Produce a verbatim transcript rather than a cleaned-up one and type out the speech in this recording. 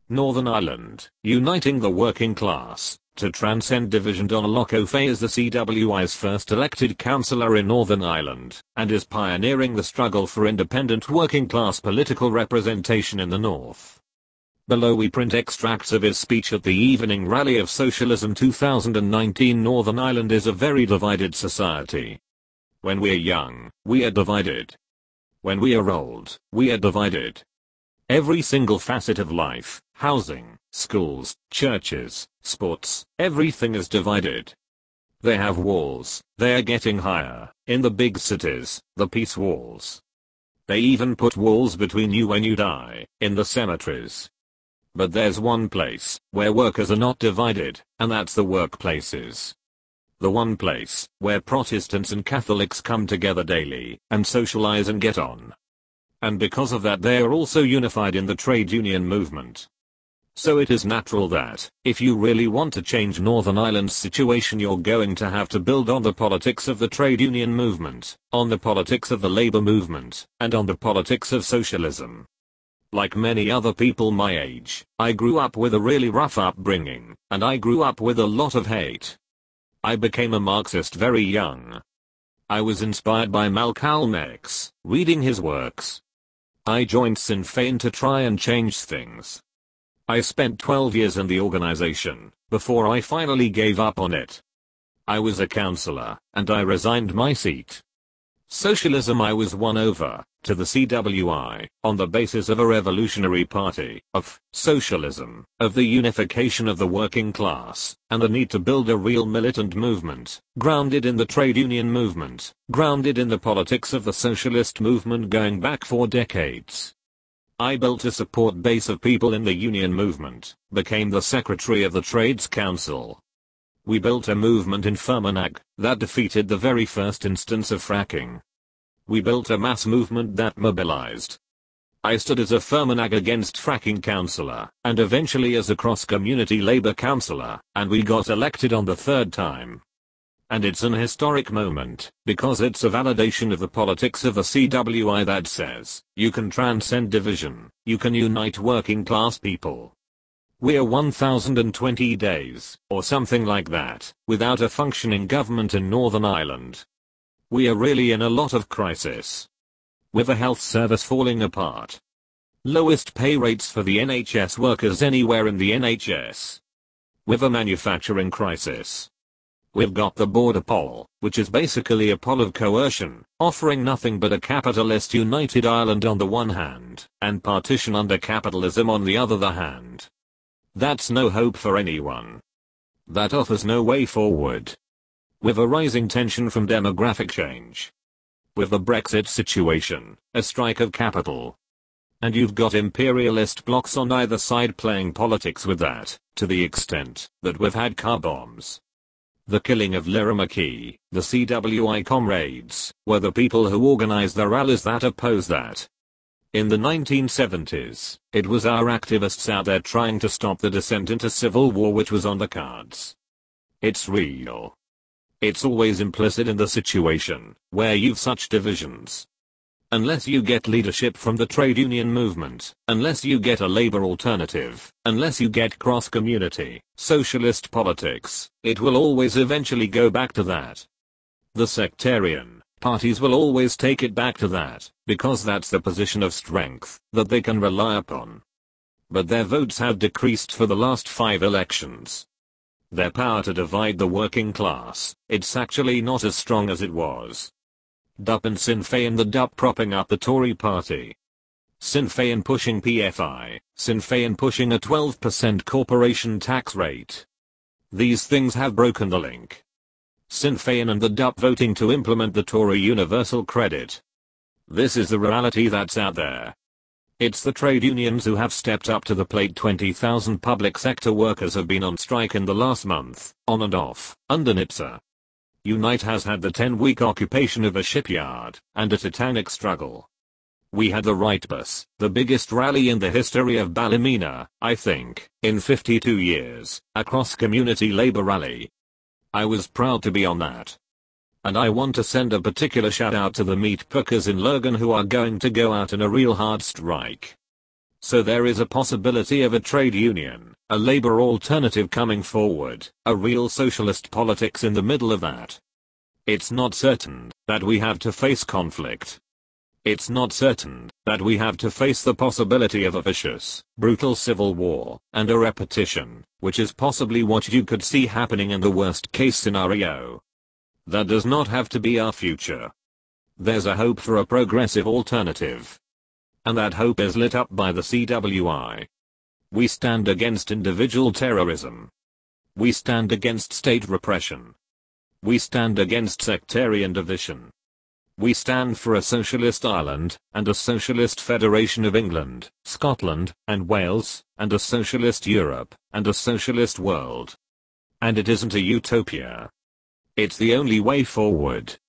Northern Ireland, uniting the working class, to transcend division. Donal O'Fay is the C W I's first elected councillor in Northern Ireland, and is pioneering the struggle for independent working class political representation in the north. Below we print extracts of his speech at the evening rally of Socialism two thousand nineteen. Northern Ireland is a very divided society. When we're young, we are divided. When we are old, we are divided. Every single facet of life, housing, schools, churches, sports, everything is divided. They have walls, they are getting higher, in the big cities, the peace walls. They even put walls between you when you die, in the cemeteries. But there's one place, where workers are not divided, and that's the workplaces. The one place, where Protestants and Catholics come together daily, and socialize and get on. And because of that they are also unified in the trade union movement. So it is natural that, if you really want to change Northern Ireland's situation, you're going to have to build on the politics of the trade union movement, on the politics of the labor movement, and on the politics of socialism. Like many other people my age, I grew up with a really rough upbringing, and I grew up with a lot of hate. I became a Marxist very young. I was inspired by Malcolm X, reading his works. I joined Sinn Féin to try and change things. I spent twelve years in the organization, before I finally gave up on it. I was a councillor, and I resigned my seat. Socialism I was won over, to the C W I, on the basis of a revolutionary party, of socialism, of the unification of the working class, and the need to build a real militant movement, grounded in the trade union movement, grounded in the politics of the socialist movement going back four decades. I built a support base of people in the union movement, became the secretary of the Trades Council. We built a movement in Fermanagh that defeated the very first instance of fracking. We built a mass movement that mobilized. I stood as a Fermanagh against fracking councillor, and eventually as a cross-community Labour councillor, and we got elected on the third time. And it's an historic moment, because it's a validation of the politics of the C W I that says, you can transcend division, you can unite working class people. We're one thousand twenty days, or something like that, without a functioning government in Northern Ireland. We are really in a lot of crisis. With a health service falling apart. Lowest pay rates for the N H S workers anywhere in the N H S. With a manufacturing crisis. We've got the border poll, which is basically a poll of coercion, offering nothing but a capitalist united Ireland on the one hand, and partition under capitalism on the other hand. That's no hope for anyone. That offers no way forward. With a rising tension from demographic change. With the Brexit situation, a strike of capital. And you've got imperialist blocs on either side playing politics with that, to the extent that we've had car bombs. The killing of Lyra McKee, the C W I comrades, were the people who organized the rallies that opposed that. In the nineteen seventies, it was our activists out there trying to stop the descent into civil war which was on the cards. It's real. It's always implicit in the situation, where you've such divisions. Unless you get leadership from the trade union movement, unless you get a labor alternative, unless you get cross-community, socialist politics, it will always eventually go back to that. The sectarian parties will always take it back to that, because that's the position of strength that they can rely upon. But their votes have decreased for the last five elections. Their power to divide the working class, it's actually not as strong as it was. D U P and Sinn Féin, the D U P propping up the Tory party. Sinn Féin pushing P F I, Sinn Féin pushing a twelve percent corporation tax rate. These things have broken the link. Sinn Féin and the D U P voting to implement the Tory universal credit. This is the reality that's out there. It's the trade unions who have stepped up to the plate. twenty thousand public sector workers have been on strike in the last month, on and off, under NIPSA. Unite has had the ten-week occupation of a shipyard, and a titanic struggle. We had the Right Bus, the biggest rally in the history of Ballymena, I think, in fifty-two years, a cross-community labour rally. I was proud to be on that. And I want to send a particular shout out to the meat pickers in Lurgan who are going to go out in a real hard strike. So there is a possibility of a trade union, a labor alternative coming forward, a real socialist politics in the middle of that. It's not certain that we have to face conflict. It's not certain that we have to face the possibility of a vicious, brutal civil war, and a repetition, which is possibly what you could see happening in the worst case scenario. That does not have to be our future. There's a hope for a progressive alternative. And that hope is lit up by the C W I. We stand against individual terrorism. We stand against state repression. We stand against sectarian division. We stand for a socialist Ireland, and a socialist Federation of England, Scotland, and Wales, and a socialist Europe, and a socialist world. And it isn't a utopia. It's the only way forward.